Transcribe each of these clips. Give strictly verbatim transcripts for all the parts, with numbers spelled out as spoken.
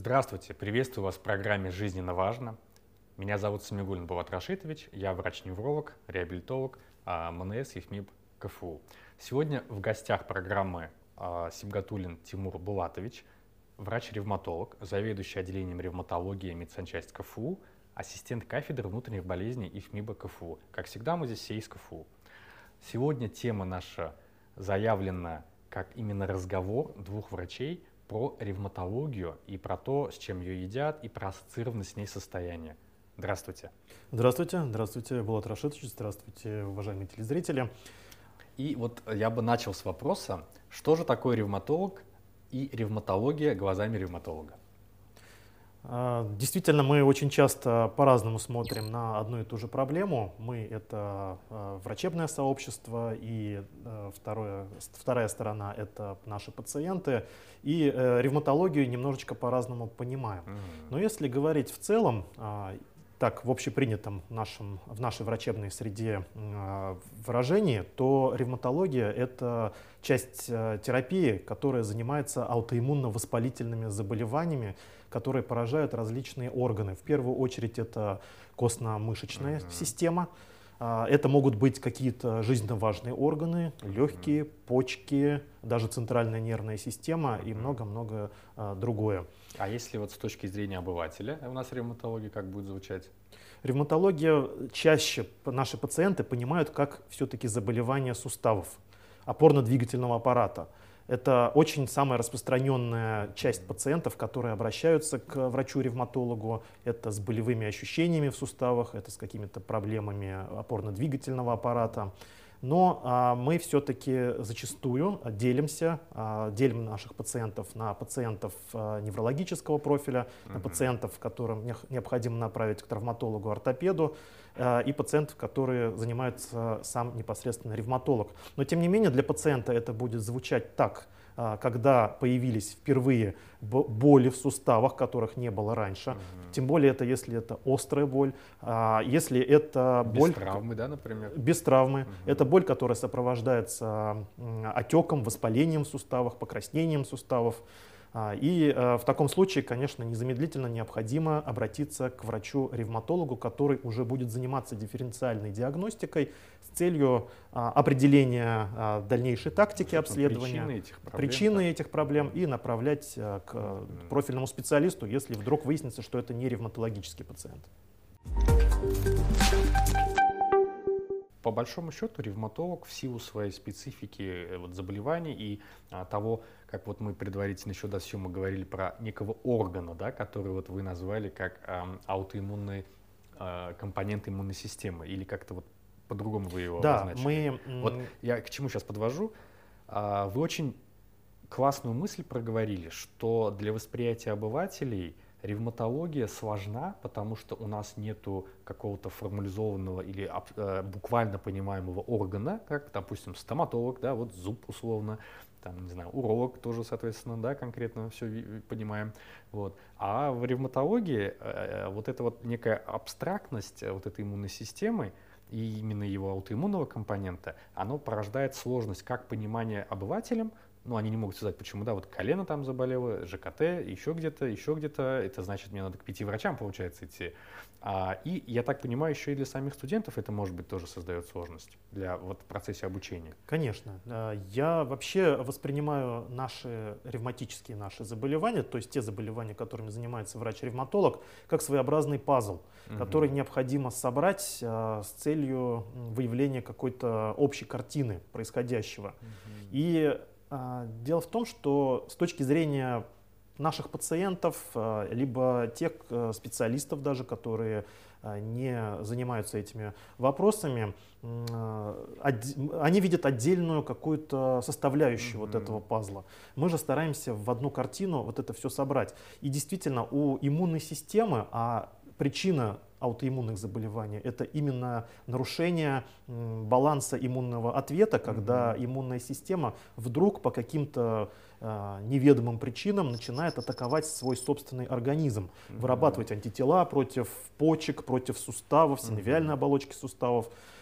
Здравствуйте, приветствую вас в программе «Жизненно важно». Меня зовут Самигуллин Булат Рашитович, я врач-невролог, реабилитолог, а, эм эн эс ЕФМИБ КФУ. Сегодня в гостях программы а, Сибгатуллин Тимур Булатович, врач-ревматолог, заведующий отделением ревматологии медсанчасть КФУ, ассистент кафедры внутренних болезней ЕФМИБа КФУ. Как всегда, мы здесь все из КФУ. Сегодня тема наша заявлена как именно разговор двух врачей про ревматологию и про то, с чем ее едят, и про ассоциированное с ней состояние. Здравствуйте. Здравствуйте, здравствуйте, Булат Рашитович, здравствуйте, уважаемые телезрители. И вот я бы начал с вопроса, что же такое ревматолог и ревматология глазами ревматолога? Действительно, мы очень часто по-разному смотрим на одну и ту же проблему. Мы — это врачебное сообщество, и второе, вторая сторона — это наши пациенты. И ревматологию немножечко по-разному понимаем. Mm-hmm. Но если говорить в целом, так в общепринятом нашем, в нашей врачебной среде выражении, то ревматология — это часть терапии, которая занимается аутоиммунно-воспалительными заболеваниями, которые поражают различные органы. В первую очередь это костно-мышечная mm-hmm. система. Это могут быть какие-то жизненно важные органы, легкие, mm-hmm. почки, даже центральная нервная система mm-hmm. и много-много а, другое. А если вот с точки зрения обывателя у нас ревматология как будет звучать? Ревматология чаще наши пациенты понимают как все-таки заболевание суставов, опорно-двигательного аппарата. Это очень самая распространенная часть пациентов, которые обращаются к врачу-ревматологу. Это с болевыми ощущениями в суставах, это с какими-то проблемами опорно-двигательного аппарата. Но а, мы все-таки зачастую делимся, а, делим наших пациентов на пациентов а, неврологического профиля, uh-huh. на пациентов, которым необходимо направить к травматологу-ортопеду, а, и пациентов, которые занимаются сам непосредственно ревматолог. Но тем не менее для пациента это будет звучать так, когда появились впервые боли в суставах, которых не было раньше. Угу. Тем более, это если это острая боль, если это боль... Без травмы, да, например? Без травмы. Угу. Это боль, которая сопровождается отеком, воспалением в суставах, покраснением суставов. И в таком случае, конечно, незамедлительно необходимо обратиться к врачу-ревматологу, который уже будет заниматься дифференциальной диагностикой с целью определения дальнейшей тактики обследования, причины этих проблем, причины этих проблем и направлять к профильному специалисту, если вдруг выяснится, что это не ревматологический пациент. По большому счету ревматолог в силу своей специфики вот, заболеваний и а, того, как вот мы предварительно еще до съемок говорили про некого органа, да, который вот вы назвали как а, аутоиммунный а, компонент иммунной системы, или как-то вот по-другому вы его да, обозначили. Мы... Вот я к чему сейчас подвожу. А, вы очень классную мысль проговорили, что для восприятия обывателей ревматология сложна, потому что у нас нету какого-то формализованного или э, буквально понимаемого органа, как, допустим, стоматолог, да, вот зуб условно, там, не знаю, уролог тоже, соответственно, да, конкретно все понимаем. Вот. А в ревматологии э, вот эта вот некая абстрактность вот этой иммунной системы и именно его аутоиммунного компонента, оно порождает сложность как понимания обывателям. Ну, они не могут сказать, почему, да, вот колено там заболело, ЖКТ, еще где-то, еще где-то, это значит, мне надо к пяти врачам, получается, идти. А, и, я так понимаю, еще и для самих студентов это, может быть, тоже создает сложность для, вот, в процессе обучения. Конечно. Я вообще воспринимаю наши ревматические наши заболевания, то есть те заболевания, которыми занимается врач-ревматолог, как своеобразный пазл, угу. который необходимо собрать а, с целью выявления какой-то общей картины происходящего. Угу. И дело в том, что с точки зрения наших пациентов, либо тех специалистов даже, которые не занимаются этими вопросами, они видят отдельную какую-то составляющую mm-hmm. вот этого пазла. Мы же стараемся в одну картину вот это все собрать. И действительно, у иммунной системы, а причина аутоиммунных заболеваний — это именно нарушение баланса иммунного ответа, когда mm-hmm. иммунная система вдруг по каким-то э, неведомым причинам начинает атаковать свой собственный организм, mm-hmm. вырабатывать антитела против почек, против суставов, синовиальной mm-hmm. оболочки суставов.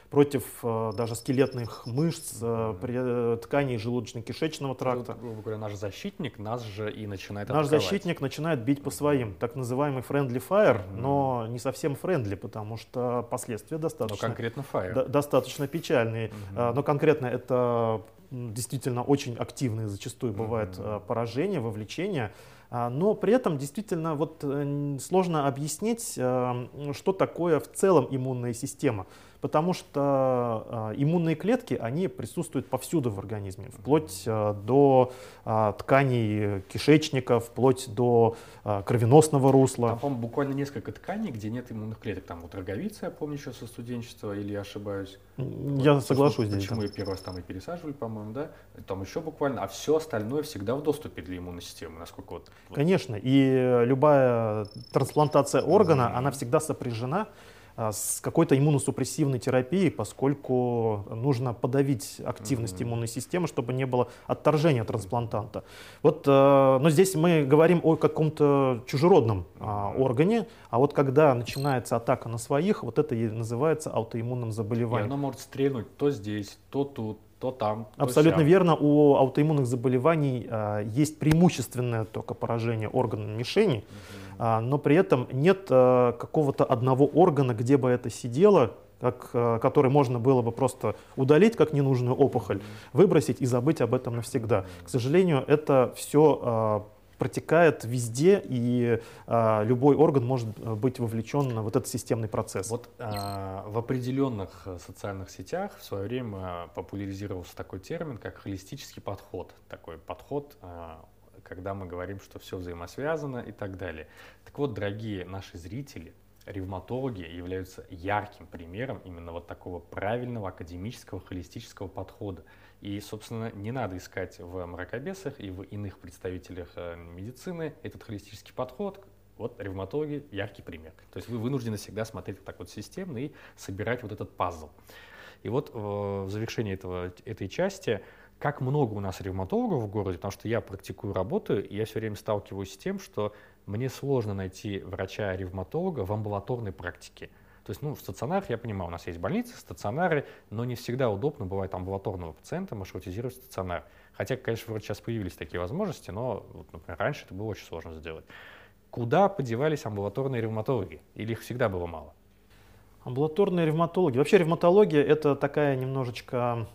против э, даже скелетных мышц, э, при- тканей желудочно-кишечного тракта. Вот, грубо говоря, наш защитник нас же и начинает Наш атаковать. защитник начинает бить по своим, так называемый friendly fire, Мгм. но не совсем friendly, потому что последствия Но достаточно, конкретно Fire. до- достаточно печальные. Мгм. А, Но конкретно это м, действительно очень активные зачастую бывают Мгм. а, поражения, вовлечения. А, Но при этом действительно вот э, н- сложно объяснить, а, м, что такое в целом иммунная система. Потому что а, иммунные клетки, они присутствуют повсюду в организме, вплоть а, до а, тканей кишечника, вплоть до а, кровеносного Там, русла. по-моему, буквально несколько тканей, где нет иммунных клеток. Там вот роговица, я помню еще со студенчества, или я ошибаюсь. Я Вот, соглашусь собственно, здесь. Почему Да. ее первый раз там и пересаживали, по-моему, да? Там еще буквально, а все остальное всегда в доступе для иммунной системы, насколько вот... вот. Конечно, и любая трансплантация органа, Мгм. она всегда сопряжена а, с какой-то иммуносупрессивной терапией, поскольку нужно подавить активность Мгм. иммунной системы, чтобы не было отторжения трансплантанта. Вот, э, но здесь мы говорим о каком-то чужеродном а, Мгм. органе, а вот когда начинается атака на своих, вот это и называется аутоиммунным И заболеванием. оно может стрельнуть то здесь, то тут, то там, то Абсолютно сям. верно. У аутоиммунных заболеваний а, есть преимущественное только поражение органа мишени, Мгм. а, но при этом нет а, какого-то одного органа, где бы это сидело, как, а, который можно было бы просто удалить как ненужную опухоль, выбросить и забыть об этом навсегда. К сожалению, это все протекает везде, и а, любой орган может а, быть вовлечен в этот системный процесс. Вот а, в определенных э, социальных сетях в свое время популяризировался такой термин, как холистический подход. Такой подход, а, когда мы говорим, что все взаимосвязано и так далее. Так вот, дорогие наши зрители, ревматологи являются ярким примером именно вот такого правильного академического холистического подхода. И, собственно, не надо искать в мракобесах и в иных представителях э, медицины этот холистический подход. Вот ревматологи — яркий пример. То есть вы вынуждены всегда смотреть вот так вот системно и собирать вот этот пазл. И вот э, в завершении этого, этой части, как много у нас ревматологов в городе, потому что я практикую, работаю, и я все время сталкиваюсь с тем, что мне сложно найти врача-ревматолога в амбулаторной практике. То есть, ну, в стационарах, я понимаю, у нас есть больницы, стационары, но не всегда удобно бывает амбулаторного пациента маршрутизировать в стационар. Хотя, конечно, вроде сейчас появились такие возможности, но, вот, например, раньше это было очень сложно сделать. Куда подевались амбулаторные ревматологи? Или их всегда было мало? Амбулаторные ревматологи. Вообще ревматология — это такая немножечко,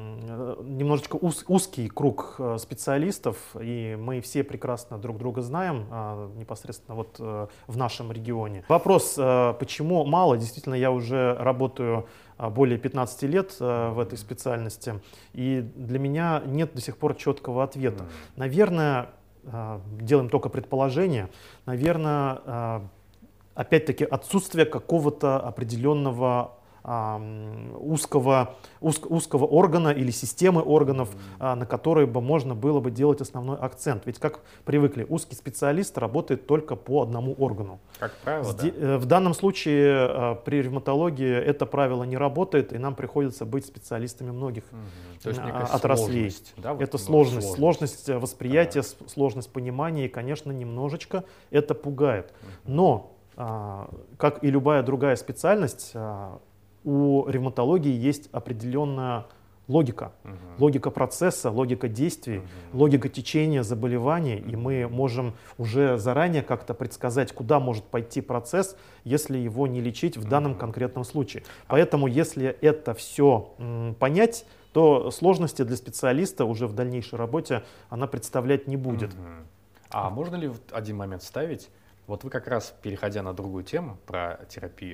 м, немножечко уз- узкий круг э, специалистов, и мы все прекрасно друг друга знаем а, непосредственно вот э, в нашем регионе. Вопрос, э, почему мало? Действительно, я уже работаю а, более пятнадцати лет э, в этой специальности, и для меня нет до сих пор четкого ответа. Мгм. Наверное, э, делаем только предположение, наверное, э, опять-таки отсутствие какого-то определенного а, м, узкого, узк- узкого органа или системы органов, а, на которые бы можно было бы делать основной акцент. Ведь как привыкли, узкий специалист работает только по одному органу. Как правило, Сде- да. э, В данном случае а, при ревматологии это правило не работает, и нам приходится быть специалистами многих Мгм. То есть а, некая отраслей. сложность, да, вот, Это ну, сложность, сложность э, восприятия, с- сложность понимания, и, конечно, немножечко это пугает. Мгм. Но, а, как и любая другая специальность, а, у ревматологии есть определенная логика. Мгм. Логика процесса, логика действий, Мгм. логика течения заболеваний, и мы Мгм. можем уже заранее как-то предсказать, куда может пойти процесс, если его не лечить в данном Мгм. конкретном случае. Поэтому, если это все понять, то сложности для специалиста уже в дальнейшей работе она представлять не будет. Мгм. А можно ли вот один момент вставить? Вот вы как раз, переходя на другую тему про терапию,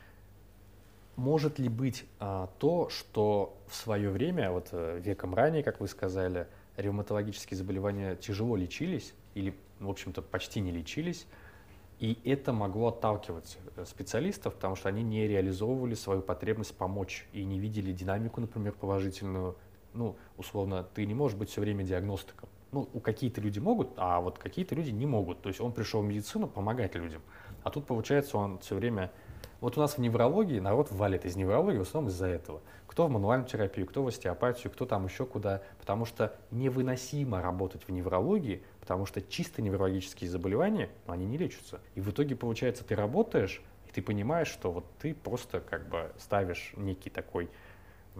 может ли быть а, то, что в свое время, вот э, веком ранее, как вы сказали, ревматологические заболевания тяжело лечились или, в общем-то, почти не лечились, и это могло отталкивать э, специалистов, потому что они не реализовывали свою потребность помочь и не видели динамику, например, положительную. Ну, условно, ты не можешь быть все время диагностиком. Ну, у какие-то люди могут, а вот какие-то люди не могут. То есть он пришел в медицину помогать людям, а тут, получается, он все время... Вот у нас в неврологии народ валит из неврологии в основном из-за этого. Кто в мануальную терапию, кто в остеопатию, кто там еще куда. Потому что невыносимо работать в неврологии, потому что чисто неврологические заболевания, ну, они не лечатся. И в итоге, получается, ты работаешь, и ты понимаешь, что вот ты просто как бы ставишь некий такой